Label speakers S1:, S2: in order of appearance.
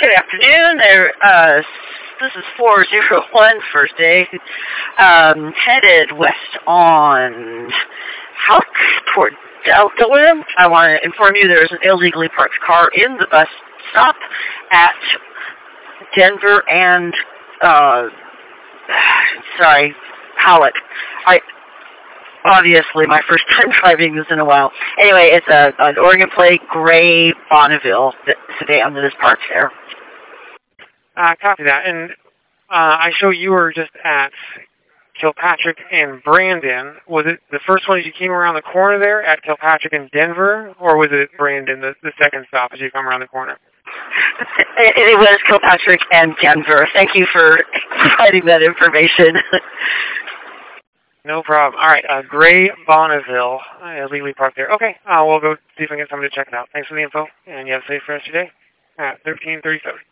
S1: Good afternoon. This is 401 first day. Headed west on Halk toward Delta. I want to inform you there is an illegally parked car in the bus stop at Denver and, Halleck. Obviously, my first time driving this in a while. Anyway, it's an Oregon plate, gray Bonneville sedan that is parked there.
S2: Copy that. And I show you were just at Kilpatrick and Brandon. Was it the first one as you came around the corner there at Kilpatrick and Denver, or was it Brandon, the second stop as you come around the corner?
S1: It was Kilpatrick and Denver. Thank you for providing that information.
S2: No problem. All right, gray Bonneville, illegally parked there. Okay, we'll go see if we can get somebody to check it out. Thanks for the info, and you have a safe rest of your day at 1337.